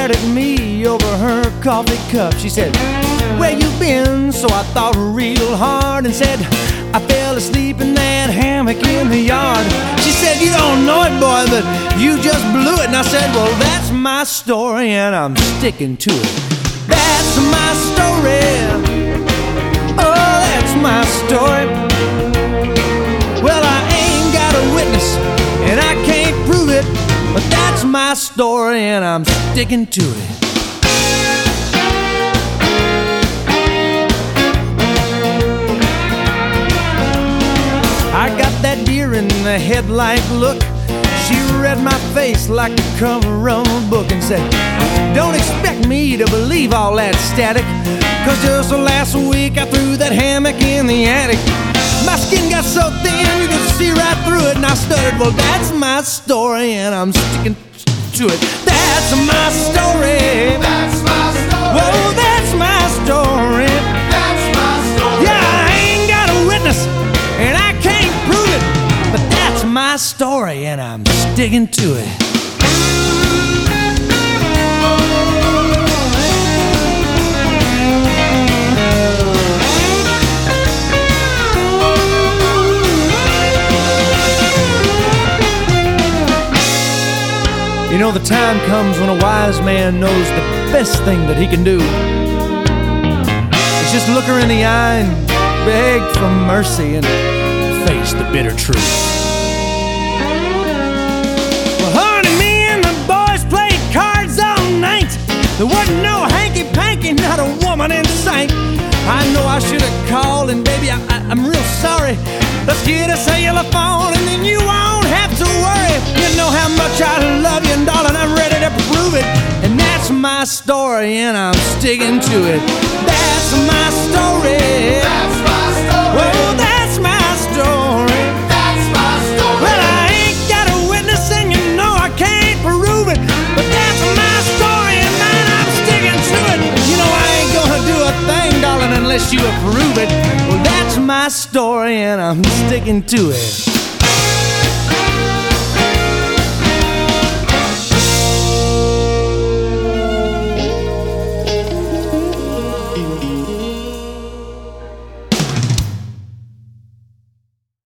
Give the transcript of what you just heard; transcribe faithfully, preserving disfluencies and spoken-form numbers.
stared at me over her coffee cup. She said, "Where you been?" So I thought real hard and said, "I fell asleep in that hammock in the yard." She said, "You don't know it, boy, but you just blew it." And I said, "Well, that's my story and I'm sticking to it. That's my story. Oh, that's my story. Well, I ain't got a witness and I can't prove it, but that's my story and I'm sticking to it." I got that deer in the headlight look. She read my face like the cover of a book and said, "Don't expect me to believe all that static, 'cause just last week I threw that hammock in the attic. My skin got so thin you could see right through it." And I stuttered, "Well, that's my story and I'm sticking to it. That's my story. That's my story. Whoa, that's my story. That's my story. Yeah, I ain't got a witness and I can't prove it, but that's my story and I'm sticking to it." You know, the time comes when a wise man knows the best thing that he can do is just look her in the eye and beg for mercy and face the bitter truth. Well, honey, me and the boys played cards all night. There wasn't no hanky-panky, not a woman in sight. I know I should have called, and baby, I, I, I'm real sorry. Let's get a cellular phone and then you won't have to worry. You know how much I love you, and darling, I'm ready to prove it. And that's my story and I'm sticking to it. That's my story. That's my story. Oh, that's my story. That's my story. Well, I ain't got a witness and you know I can't prove it, but that's my story and man, I'm sticking to it. You know I ain't gonna do a thing, darling, unless you approve it. Well, that's my story and I'm sticking to it.